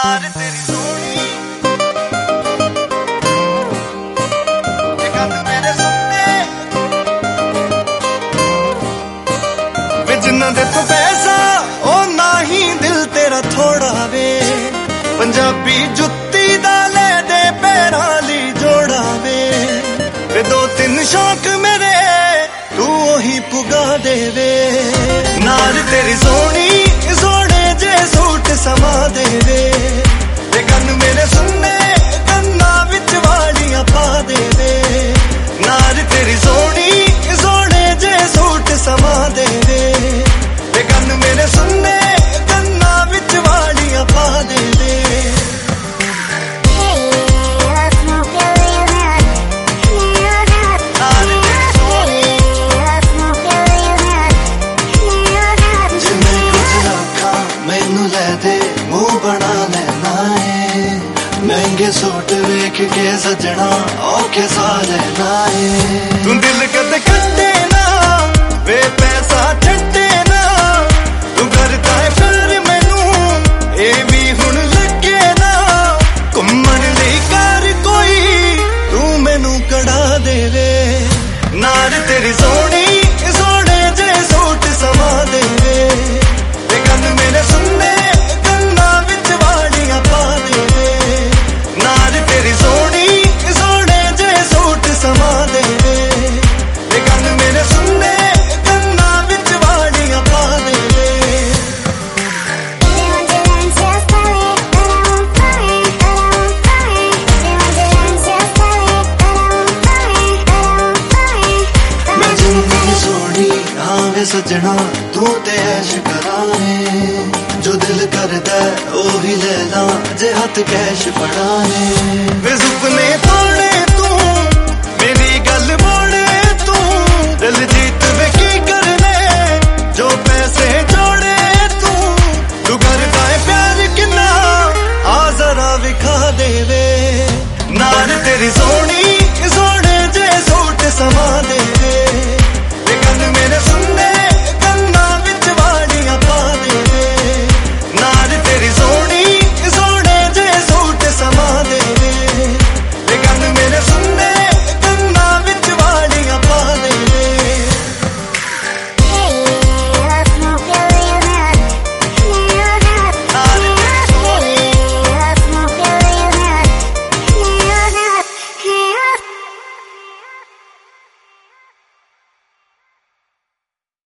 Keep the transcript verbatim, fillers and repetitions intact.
नार तेरी सोनी गल मेरे सुनने वे जिन्ना दे तो पैसा ओ ना ही दिल तेरा थोड़ा वे पंजाबी जुत्ती दा ले दे पैरां ली जोड़ा वे वे दो तीन शौक मेरे तू ओही पुगा देवे नार तेरी सोनी सोने जे सूट समा देवे ते गन मेरे सुनने गन्ना विच वालियां पा देवे नार तेरी सोनी सोने जे सूट समा देवे ते गन मेरे सुनने गन्ना विच वालियां पा देवे बना लेना है महंगे सूट वेख के सजना औखे सा लेना है तू दिल कद कटे ना वे पैसा छड्डे ना तू करता है फिर मैनू ए भी हुण लगे ना घुम्मण लई कर कोई तू मैनू कड़ा देवे नार तेरी सोनी सोने जे सूट समा देवे ते गन मेरे सुनने सजना तू ते ऐश कराने जो दिल करदा ओ ही ले ला जे हथ कैश फड़ाने वे सुपने तोड़े